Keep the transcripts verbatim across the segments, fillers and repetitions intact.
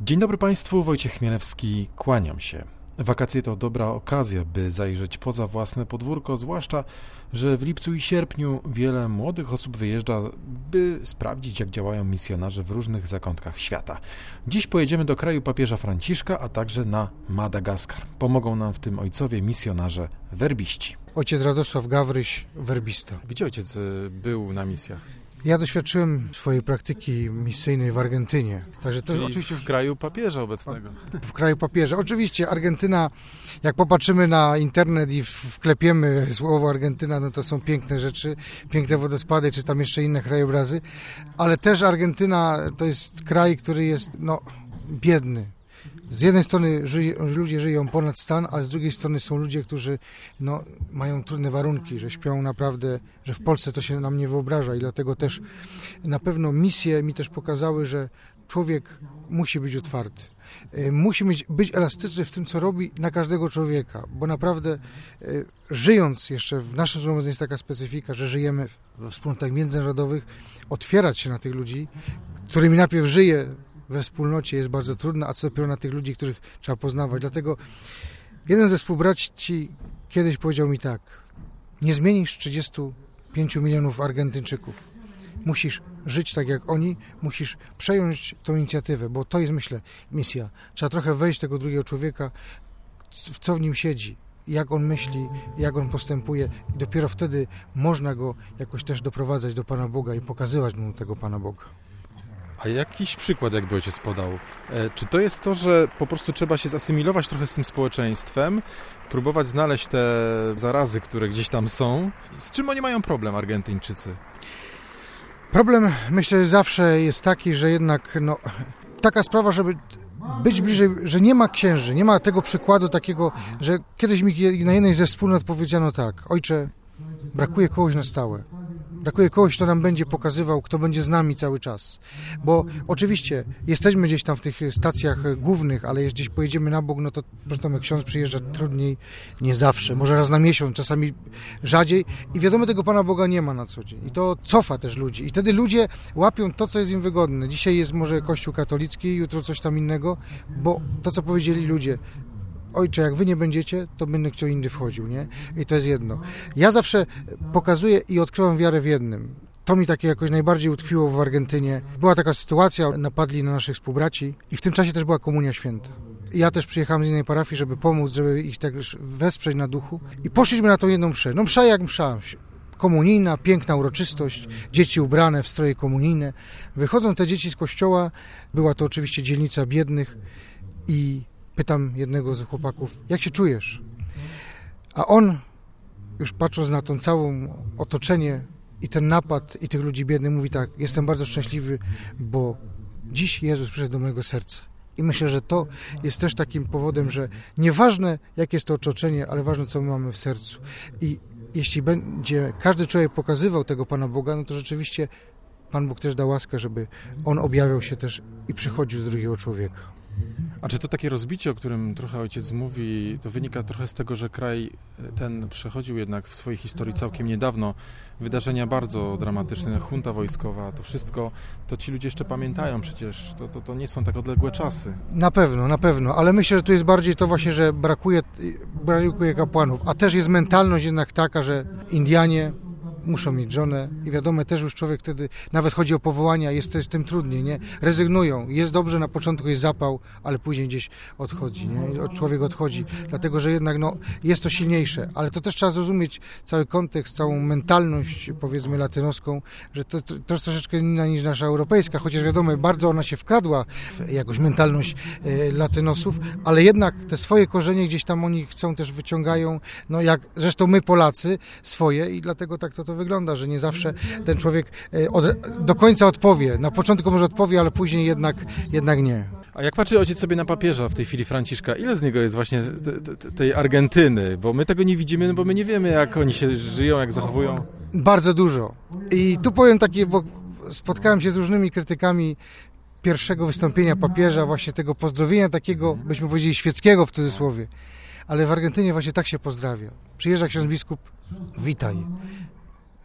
Dzień dobry Państwu, Wojciech Chmielewski, kłaniam się. Wakacje to dobra okazja, by zajrzeć poza własne podwórko, zwłaszcza, że w lipcu i sierpniu wiele młodych osób wyjeżdża, by sprawdzić, jak działają misjonarze w różnych zakątkach świata. Dziś pojedziemy do kraju papieża Franciszka, a także na Madagaskar. Pomogą nam w tym ojcowie misjonarze werbiści. Ojciec Radosław Gawryś, werbista. Gdzie ojciec był na misjach? Ja doświadczyłem swojej praktyki misyjnej w Argentynie. Także to Czyli oczywiście w kraju papieża obecnego. W kraju papieża. Oczywiście Argentyna, jak popatrzymy na internet i wklepiemy słowo Argentyna, no to są piękne rzeczy, piękne wodospady, czy tam jeszcze inne krajobrazy, ale też Argentyna to jest kraj, który jest no, biedny. Z jednej strony żyje, ludzie żyją ponad stan, a z drugiej strony są ludzie, którzy no, mają trudne warunki, że śpią naprawdę, że w Polsce to się nam nie wyobraża i dlatego też na pewno misje mi też pokazały, że człowiek musi być otwarty. Musi być, być elastyczny w tym, co robi na każdego człowieka, bo naprawdę żyjąc jeszcze w naszym złomie jest taka specyfika, że żyjemy we wspólnotach międzynarodowych, otwierać się na tych ludzi, którymi najpierw żyje we wspólnocie jest bardzo trudne, a co dopiero na tych ludzi, których trzeba poznawać. Dlatego jeden ze współbraci kiedyś powiedział mi tak: nie zmienisz trzydziestu pięciu milionów Argentyńczyków. Musisz żyć tak jak oni, musisz przejąć tą inicjatywę, bo to jest, myślę, misja. Trzeba trochę wejść tego drugiego człowieka, w co w nim siedzi, jak on myśli, jak on postępuje i dopiero wtedy można go jakoś też doprowadzać do Pana Boga i pokazywać mu tego Pana Boga. A jakiś przykład jakby ojciec podał? E, czy to jest to, że po prostu trzeba się zasymilować trochę z tym społeczeństwem, próbować znaleźć te zarazy, które gdzieś tam są? Z czym oni mają problem, Argentyńczycy? Problem, myślę, zawsze jest taki, że jednak no, taka sprawa, żeby być bliżej, że nie ma księży, nie ma tego przykładu takiego, że kiedyś mi na jednej ze wspólnot powiedziano tak: ojcze, brakuje kogoś na stałe. Brakuje kogoś, kto nam będzie pokazywał, kto będzie z nami cały czas. Bo oczywiście jesteśmy gdzieś tam w tych stacjach głównych, ale jeśli gdzieś pojedziemy na bok, no to jak ksiądz przyjeżdża trudniej, nie zawsze, może raz na miesiąc, czasami rzadziej. I wiadomo, tego Pana Boga nie ma na co dzień. I to cofa też ludzi. I wtedy ludzie łapią to, co jest im wygodne. Dzisiaj jest może Kościół katolicki, jutro coś tam innego, bo to, co powiedzieli ludzie: ojcze, jak wy nie będziecie, to będę kto inny wchodził, nie? I to jest jedno. Ja zawsze pokazuję i odkryłem wiarę w jednym. To mi takie jakoś najbardziej utkwiło w Argentynie. Była taka sytuacja, napadli na naszych współbraci i w tym czasie też była komunia święta. I ja też przyjechałem z innej parafii, żeby pomóc, żeby ich tak wesprzeć na duchu. I poszliśmy na tą jedną mszę. No msza jak msza. Komunijna, piękna uroczystość, dzieci ubrane w stroje komunijne. Wychodzą te dzieci z kościoła, była to oczywiście dzielnica biednych i pytam jednego z chłopaków: jak się czujesz? A on, już patrząc na tą całą otoczenie i ten napad i tych ludzi biednych, mówi tak: jestem bardzo szczęśliwy, bo dziś Jezus przyszedł do mojego serca. I myślę, że to jest też takim powodem, że nieważne jakie jest to otoczenie, ale ważne co my mamy w sercu. I jeśli będzie każdy człowiek pokazywał tego Pana Boga, no to rzeczywiście Pan Bóg też da łaskę, żeby On objawiał się też i przychodził do drugiego człowieka. A czy to takie rozbicie, o którym trochę ojciec mówi, to wynika trochę z tego, że kraj ten przechodził jednak w swojej historii całkiem niedawno wydarzenia bardzo dramatyczne, junta wojskowa, to wszystko, to ci ludzie jeszcze pamiętają przecież, to, to, to nie są tak odległe czasy. Na pewno, na pewno, ale myślę, że tu jest bardziej to właśnie, że brakuje, brakuje kapłanów, a też jest mentalność jednak taka, że Indianie muszą mieć żonę i wiadomo, też już człowiek wtedy, nawet chodzi o powołania, jest też tym trudniej, nie? Rezygnują. Jest dobrze, na początku jest zapał, ale później gdzieś odchodzi, nie? Człowiek odchodzi, dlatego, że jednak no, jest to silniejsze, ale to też trzeba zrozumieć cały kontekst, całą mentalność, powiedzmy, latynoską, że to, to, to jest troszeczkę inna niż nasza europejska, chociaż wiadomo, bardzo ona się wkradła w jakąś mentalność e, latynosów, ale jednak te swoje korzenie gdzieś tam oni chcą, też wyciągają, no jak zresztą my Polacy swoje i dlatego tak to to wygląda, że nie zawsze ten człowiek od, do końca odpowie. Na początku może odpowie, ale później jednak, jednak nie. A jak patrzy ojciec sobie na papieża w tej chwili Franciszka, ile z niego jest właśnie te, te, tej Argentyny? Bo my tego nie widzimy, no bo my nie wiemy, jak oni się żyją, jak zachowują. Bardzo dużo. I tu powiem takie, bo spotkałem się z różnymi krytykami pierwszego wystąpienia papieża, właśnie tego pozdrowienia takiego, byśmy powiedzieli, świeckiego w cudzysłowie. Ale w Argentynie właśnie tak się pozdrawia. Przyjeżdża ksiądz biskup, witaj.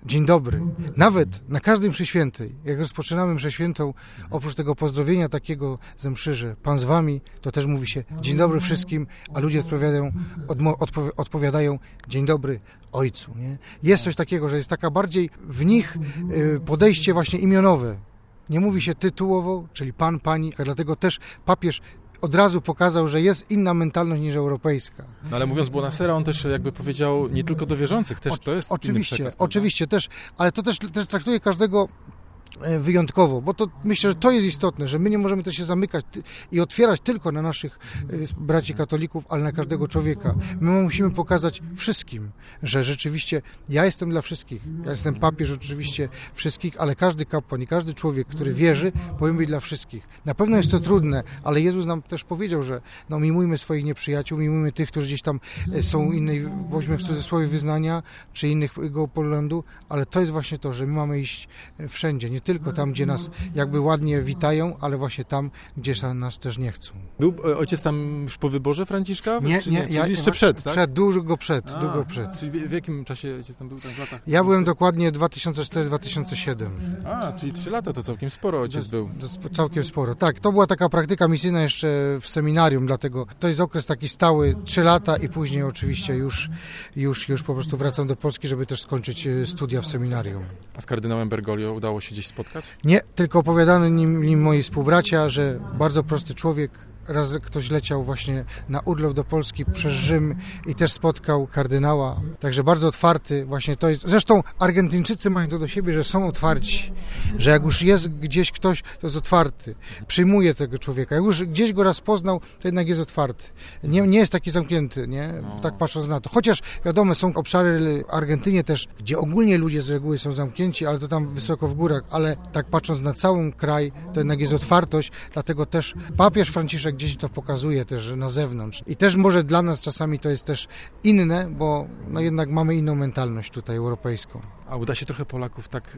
dzień dobry. Nawet na każdym mszy świętej, jak rozpoczynamy mszę świętą, oprócz tego pozdrowienia takiego ze mszy, że Pan z wami, to też mówi się dzień dobry wszystkim, a ludzie odpowiadają, odmo- odpowi- odpowiadają dzień dobry Ojcu. Nie? Jest coś takiego, że jest taka bardziej w nich y, podejście właśnie imionowe. Nie mówi się tytułowo, czyli Pan, Pani, a dlatego też papież od razu pokazał, że jest inna mentalność niż europejska. No ale mówiąc Buonasera, on też jakby powiedział nie tylko do wierzących, też to jest Oczywiście, inny przekaz, oczywiście też, ale to też, też traktuje każdego wyjątkowo, bo to myślę, że to jest istotne, że my nie możemy też się zamykać i otwierać tylko na naszych braci katolików, ale na każdego człowieka. My musimy pokazać wszystkim, że rzeczywiście ja jestem dla wszystkich. Ja jestem papież oczywiście wszystkich, ale każdy kapłan i każdy człowiek, który wierzy, powinien być dla wszystkich. Na pewno jest to trudne, ale Jezus nam też powiedział, że no, miłujmy swoich nieprzyjaciół, miłujmy tych, którzy gdzieś tam są innej, bądźmy w cudzysłowie wyznania, czy innego poglądu, ale to jest właśnie to, że my mamy iść wszędzie, nie tylko tam, gdzie nas jakby ładnie witają, ale właśnie tam, gdzie nas też nie chcą. Był ojciec tam już po wyborze Franciszka? Nie, czy nie, nie? ja, jeszcze przed, tak? Przed, długo przed, A, długo przed. Czyli w, w jakim czasie ojciec tam był? Tam w latach? Ja byłem dokładnie dwa tysiące cztery do dwa tysiące siedem. A, czyli trzy lata to całkiem sporo ojciec był. To całkiem sporo. Tak, to była taka praktyka misyjna jeszcze w seminarium, dlatego to jest okres taki stały, trzy lata i później oczywiście już, już, już po prostu wracam do Polski, żeby też skończyć studia w seminarium. A z kardynałem Bergoglio udało się gdzieś spotkać? Nie, tylko opowiadano nim, nim moi współbracia, że bardzo prosty człowiek. Raz ktoś leciał właśnie na urlop do Polski przez Rzym i też spotkał kardynała, także bardzo otwarty właśnie to jest. Zresztą Argentyńczycy mają to do siebie, że są otwarci, że jak już jest gdzieś ktoś, to jest otwarty, przyjmuje tego człowieka. Jak już gdzieś go raz poznał, to jednak jest otwarty. Nie, nie jest taki zamknięty, nie? Tak patrząc na to. Chociaż wiadomo, są obszary w Argentynie też, gdzie ogólnie ludzie z reguły są zamknięci, ale to tam wysoko w górach, ale tak patrząc na cały kraj, to jednak jest otwartość, dlatego też papież Franciszek gdzieś to pokazuje też na zewnątrz. I też może dla nas czasami to jest też inne, bo no jednak mamy inną mentalność tutaj europejską. A uda się trochę Polaków tak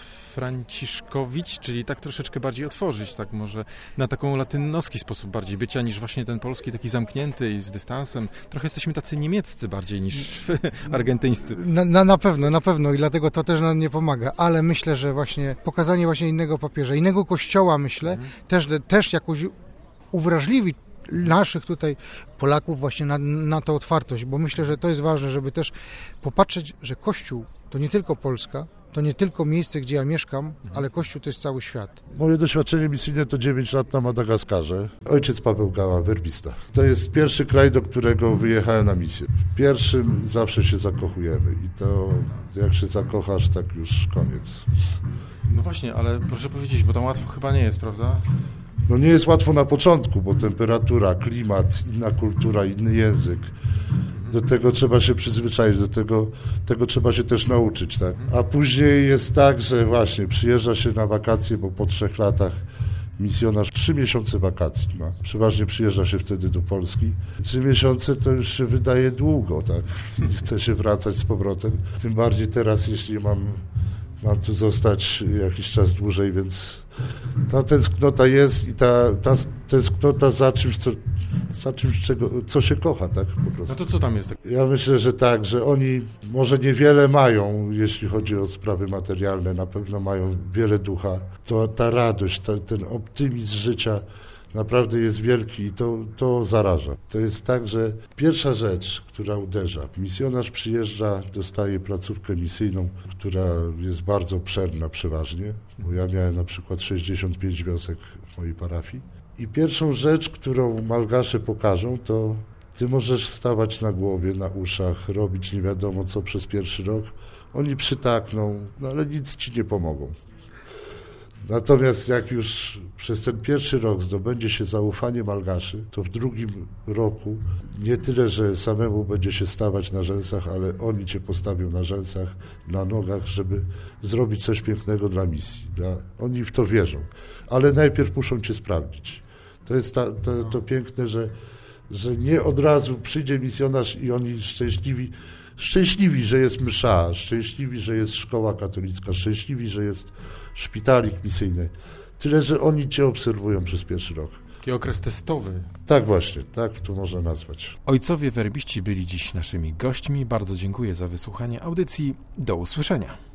podfranciszkowić, czyli tak troszeczkę bardziej otworzyć, tak może na taką latynoski sposób bardziej bycia niż właśnie ten polski, taki zamknięty i z dystansem. Trochę jesteśmy tacy niemieccy bardziej niż argentyńscy. Na, na, na pewno, na pewno i dlatego to też nam nie pomaga, ale myślę, że właśnie pokazanie właśnie innego papieża, innego kościoła myślę, mhm. też, też jakoś uwrażliwi naszych tutaj Polaków właśnie na, na tę otwartość, bo myślę, że to jest ważne, żeby też popatrzeć, że Kościół to nie tylko Polska, to nie tylko miejsce, gdzie ja mieszkam, ale Kościół to jest cały świat. Moje doświadczenie misyjne to dziewięć lat na Madagaskarze. Ojciec Paweł Gała, werbista. To jest pierwszy kraj, do którego wyjechałem na misję. W pierwszym zawsze się zakochujemy i to jak się zakochasz, tak już koniec. No właśnie, ale proszę powiedzieć, bo tam łatwo chyba nie jest, prawda? No nie jest łatwo na początku, bo temperatura, klimat, inna kultura, inny język. Do tego trzeba się przyzwyczaić, do tego, tego trzeba się też nauczyć, tak? A później jest tak, że właśnie przyjeżdża się na wakacje, bo po trzech latach misjonarz trzy miesiące wakacji ma. Przeważnie przyjeżdża się wtedy do Polski. Trzy miesiące to już się wydaje długo, tak? I chce się wracać z powrotem. Tym bardziej teraz, jeśli mam, mam tu zostać jakiś czas dłużej, więc ta tęsknota jest i ta, ta tęsknota za czymś, co, za czymś czego, co się kocha, tak po prostu. No to co tam jest? Ja myślę, że tak, że oni może niewiele mają, jeśli chodzi o sprawy materialne, na pewno mają wiele ducha. To ta radość, ta, ten optymizm życia naprawdę jest wielki i to, to zaraża. To jest tak, że pierwsza rzecz, która uderza, misjonarz przyjeżdża, dostaje placówkę misyjną, która jest bardzo obszerna przeważnie, bo ja miałem na przykład sześćdziesiąt pięć wiosek w mojej parafii. I pierwszą rzecz, którą malgasze pokażą, to ty możesz stawać na głowie, na uszach, robić nie wiadomo co przez pierwszy rok. Oni przytakną, no ale nic ci nie pomogą. Natomiast jak już przez ten pierwszy rok zdobędzie się zaufanie malgaszy, to w drugim roku nie tyle, że samemu będzie się stawać na rzęsach, ale oni cię postawią na rzęsach, na nogach, żeby zrobić coś pięknego dla misji. Dla... Oni w to wierzą, ale najpierw muszą cię sprawdzić. To jest ta, to, to piękne, że, że nie od razu przyjdzie misjonarz i oni szczęśliwi, szczęśliwi, że jest msza, szczęśliwi, że jest szkoła katolicka, szczęśliwi, że jest szpitalik misyjny. Tyle, że oni cię obserwują przez pierwszy rok. Taki okres testowy. Tak właśnie, tak to można nazwać. Ojcowie werbiści byli dziś naszymi gośćmi. Bardzo dziękuję za wysłuchanie audycji. Do usłyszenia.